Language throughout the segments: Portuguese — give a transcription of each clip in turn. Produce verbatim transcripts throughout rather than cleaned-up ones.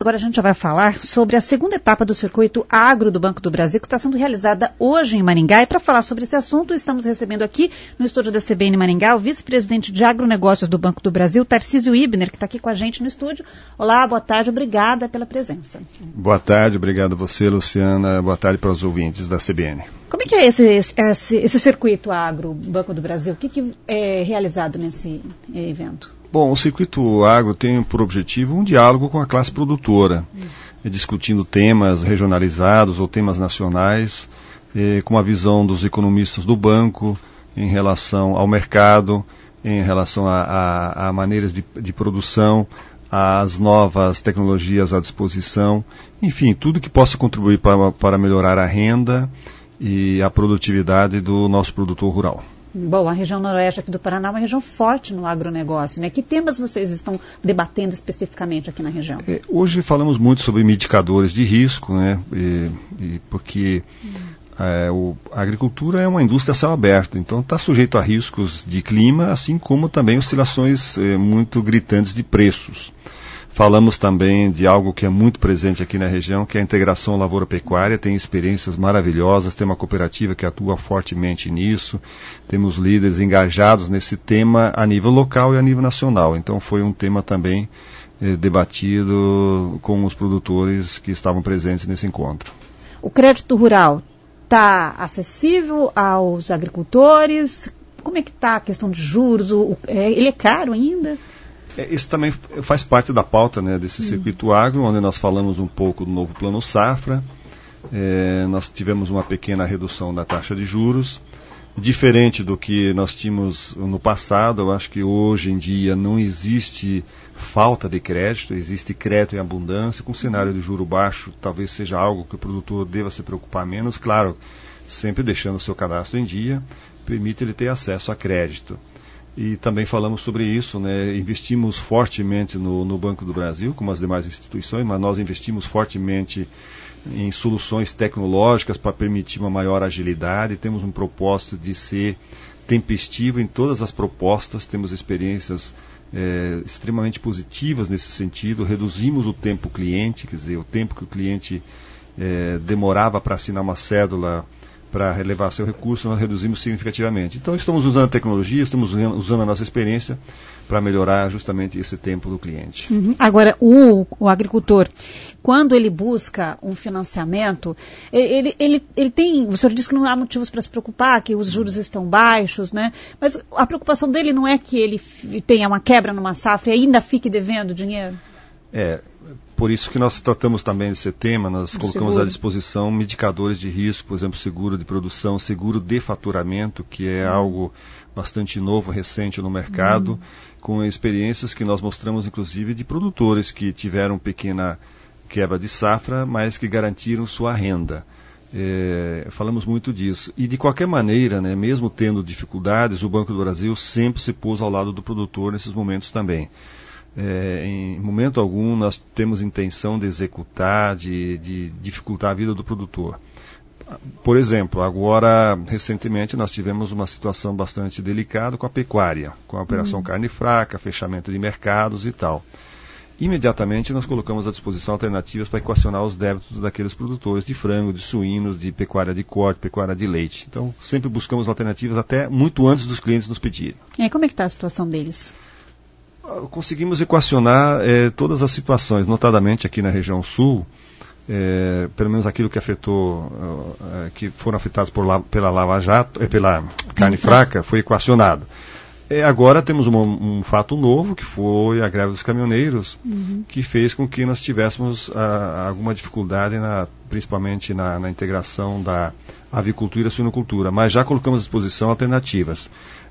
Agora a gente já vai falar sobre a segunda etapa do Circuito Agro do Banco do Brasil, que está sendo realizada hoje em Maringá. E para falar sobre esse assunto, estamos recebendo aqui no estúdio da C B N Maringá o vice-presidente de agronegócios do Banco do Brasil, Tarcísio Ibner, que está aqui com a gente no estúdio. Olá, boa tarde, obrigada pela presença. Boa tarde, obrigado a você, Luciana. Boa tarde para os ouvintes da C B N. Como é que é esse, esse, esse Circuito Agro Banco do Brasil? O que, que é realizado nesse evento? Bom, o Circuito Agro tem por objetivo um diálogo com a classe produtora, hum. discutindo temas regionalizados ou temas nacionais, eh, com a visão dos economistas do banco em relação ao mercado, em relação a, a, a maneiras de, de produção, às novas tecnologias à disposição, enfim, tudo que possa contribuir para, para melhorar a renda e a produtividade do nosso produtor rural. Bom, a região noroeste aqui do Paraná é uma região forte no agronegócio, né? Que temas vocês estão debatendo especificamente aqui na região? É, hoje falamos muito sobre mitigadores de risco, né? E, e porque hum. é, o, a agricultura é uma indústria a céu aberto, então está sujeito a riscos de clima, assim como também oscilações é, muito gritantes de preços. Falamos também de algo que é muito presente aqui na região, que é a integração lavoura-pecuária. Tem experiências maravilhosas, tem uma cooperativa que atua fortemente nisso, temos líderes engajados nesse tema a nível local e a nível nacional. Então foi um tema também eh, debatido com os produtores que estavam presentes nesse encontro. O crédito rural está acessível aos agricultores? Como é que está a questão de juros? O, é, ele é caro ainda? Isso também faz parte da pauta, né, desse hum. Circuito Agro, onde nós falamos um pouco do novo Plano Safra. É, nós tivemos uma pequena redução da taxa de juros. Diferente do que nós tínhamos no passado, eu acho que hoje em dia não existe falta de crédito, existe crédito em abundância. Com o cenário de juro baixo, talvez seja algo que o produtor deva se preocupar menos. Claro, sempre deixando o seu cadastro em dia, permite ele ter acesso a crédito. E também falamos sobre isso, né? Investimos fortemente no, no Banco do Brasil, como as demais instituições, mas nós investimos fortemente em soluções tecnológicas para permitir uma maior agilidade. Temos um propósito de ser tempestivo em todas as propostas, temos experiências é, extremamente positivas nesse sentido. Reduzimos o tempo cliente, quer dizer, o tempo que o cliente é, demorava para assinar uma cédula para relevar seu recurso, nós reduzimos significativamente. Então, estamos usando a tecnologia, estamos usando a nossa experiência para melhorar justamente esse tempo do cliente. Uhum. Agora, o, o agricultor, quando ele busca um financiamento, ele, ele, ele tem, o senhor disse que não há motivos para se preocupar, que os juros estão baixos, né? Mas a preocupação dele não é que ele tenha uma quebra numa safra e ainda fique devendo dinheiro? É, por isso que nós tratamos também desse tema, nós Do colocamos seguro. à disposição mitigadores de risco, por exemplo, seguro de produção, seguro de faturamento, que é hum. algo bastante novo, recente no mercado, hum. com experiências que nós mostramos, inclusive, de produtores que tiveram pequena quebra de safra, mas que garantiram sua renda. É, falamos muito disso. E, de qualquer maneira, né, mesmo tendo dificuldades, o Banco do Brasil sempre se pôs ao lado do produtor nesses momentos também. É, em momento algum nós temos intenção de executar, de, de dificultar a vida do produtor. Por exemplo, agora, recentemente, nós tivemos uma situação bastante delicada com a pecuária, com a operação uhum. carne fraca, fechamento de mercados e tal. Imediatamente nós colocamos à disposição alternativas para equacionar os débitos daqueles produtores de frango, de suínos, de pecuária de corte, pecuária de leite. Então, sempre buscamos alternativas até muito antes dos clientes nos pedirem. E como é que está a situação deles? Conseguimos equacionar eh, todas as situações, notadamente aqui na região sul, eh, pelo menos aquilo que afetou, uh, que foram afetados por la, pela Lava Jato, eh, pela carne fraca, foi equacionado. Eh, agora temos um, um fato novo, que foi a greve dos caminhoneiros, uhum. que fez com que nós tivéssemos uh, alguma dificuldade, na, principalmente na, na integração da avicultura e da suinocultura, mas já colocamos à disposição alternativas.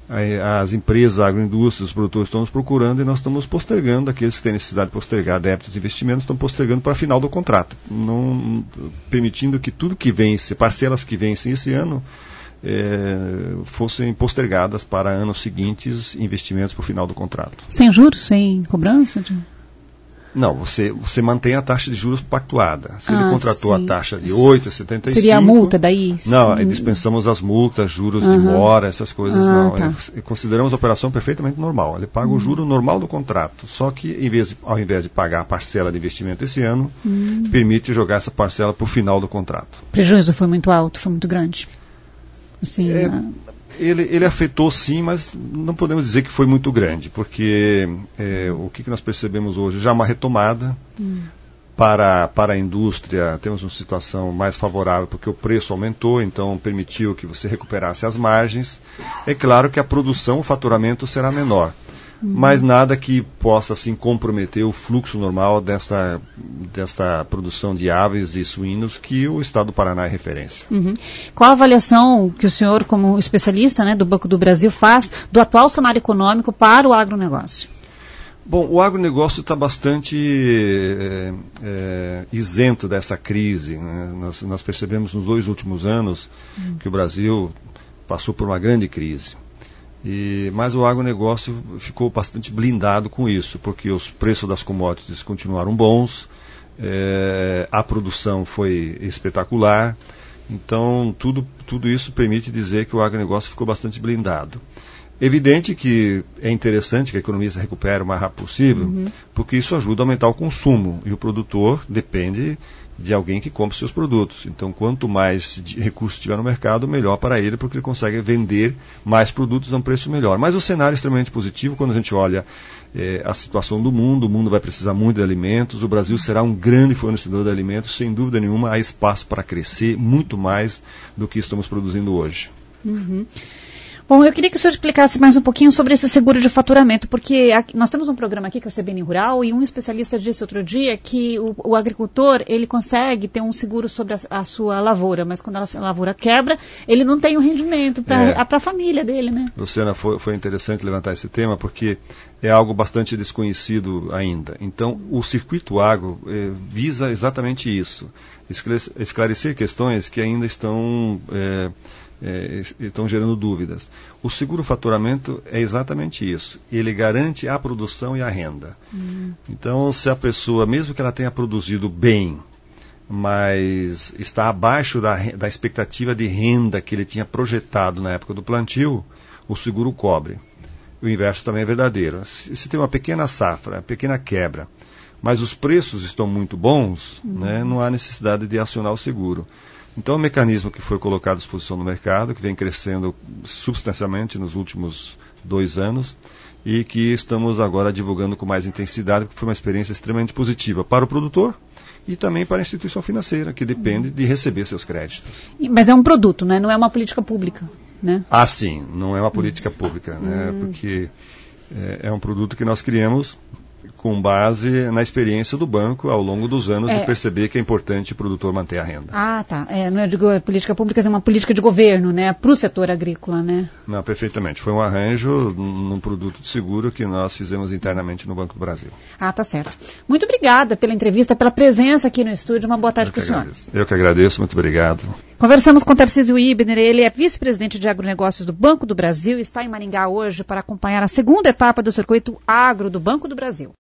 As empresas, a agroindústria, os produtores estão nos procurando e nós estamos postergando, aqueles que têm necessidade de postergar débitos e investimentos, estão postergando para o final do contrato, não, permitindo que tudo que vence, parcelas que vencem esse ano, é, fossem postergadas para anos seguintes, investimentos para o final do contrato. Sem juros, sem cobrança? De... Não, você, você mantém a taxa de juros pactuada. Se ah, ele contratou sim. a taxa de oito vírgula setenta e cinco... Seria a multa daí? Não, aí dispensamos as multas, juros uhum. de mora, essas coisas ah, não. Tá. É, consideramos a operação perfeitamente normal. Ele paga uhum. o juro normal do contrato, só que em vez de, ao invés de pagar a parcela de investimento esse ano, uhum. permite jogar essa parcela para o final do contrato. O prejuízo foi muito alto, foi muito grande? Assim, é, a... ele, ele afetou sim, mas não podemos dizer que foi muito grande, porque é, o que, que nós percebemos hoje? Já uma retomada hum. para, para a indústria, temos uma situação mais favorável, porque o preço aumentou, então permitiu que você recuperasse as margens. É claro que a produção, o faturamento será menor, hum. mas nada que possa assim, comprometer o fluxo normal dessa, dessa produção de aves e suínos que o Estado do Paraná é referência. Uhum. Qual a avaliação que o senhor, como especialista, né, do Banco do Brasil, faz do atual cenário econômico para o agronegócio? Bom, o agronegócio está bastante é, é, isento dessa crise, né? Nós, nós percebemos nos dois últimos anos uhum. que o Brasil passou por uma grande crise. E, mas o agronegócio ficou bastante blindado com isso, porque os preços das commodities continuaram bons, é, a produção foi espetacular, então tudo, tudo isso permite dizer que o agronegócio ficou bastante blindado. Evidente que é interessante que a economia se recupere o mais rápido possível, uhum. porque isso ajuda a aumentar o consumo, e o produtor depende de alguém que compre seus produtos. Então, quanto mais recursos tiver no mercado, melhor para ele, porque ele consegue vender mais produtos a um preço melhor. Mas o cenário é extremamente positivo quando a gente olha eh, a situação do mundo. O mundo vai precisar muito de alimentos, o Brasil será um grande fornecedor de alimentos, sem dúvida nenhuma, há espaço para crescer muito mais do que estamos produzindo hoje. Uhum. Bom, eu queria que o senhor explicasse mais um pouquinho sobre esse seguro de faturamento, porque aqui, nós temos um programa aqui que é o C B N Rural, e um especialista disse outro dia que o, o agricultor, ele consegue ter um seguro sobre a, a sua lavoura, mas quando a lavoura quebra, ele não tem o um rendimento para é. a família dele, né? Luciana, foi, foi interessante levantar esse tema, porque é algo bastante desconhecido ainda. Então, o Circuito Agro eh, visa exatamente isso, esclarecer questões que ainda estão... Eh, É, estão gerando dúvidas. O seguro faturamento é exatamente isso. Ele garante a produção e a renda. Uhum. Então, se a pessoa, mesmo que ela tenha produzido bem, mas está abaixo da, da expectativa de renda que ele tinha projetado na época do plantio, o seguro cobre. O inverso também é verdadeiro. Se, se tem uma pequena safra, uma pequena quebra, mas os preços estão muito bons, uhum. né, não há necessidade de acionar o seguro. Então, é um mecanismo que foi colocado à disposição no mercado, que vem crescendo substancialmente nos últimos dois anos e que estamos agora divulgando com mais intensidade, porque foi uma experiência extremamente positiva para o produtor e também para a instituição financeira, que depende de receber seus créditos. Mas é um produto, né? Não é uma política pública, né? Ah, sim, não é uma política pública, né? Hum. Porque é, é um produto que nós criamos com base na experiência do banco ao longo dos anos é. de perceber que é importante o produtor manter a renda. Ah, tá. É, não é de go- política pública, é uma política de governo, né? Para o setor agrícola, né? Não, perfeitamente. Foi um arranjo num produto de seguro que nós fizemos internamente no Banco do Brasil. Ah, tá certo. Muito obrigada pela entrevista, pela presença aqui no estúdio. Uma boa tarde para o senhor. Eu que agradeço, muito obrigado. Conversamos com Tarcísio Ibner, ele é vice-presidente de agronegócios do Banco do Brasil e está em Maringá hoje para acompanhar a segunda etapa do circuito agro do Banco do Brasil.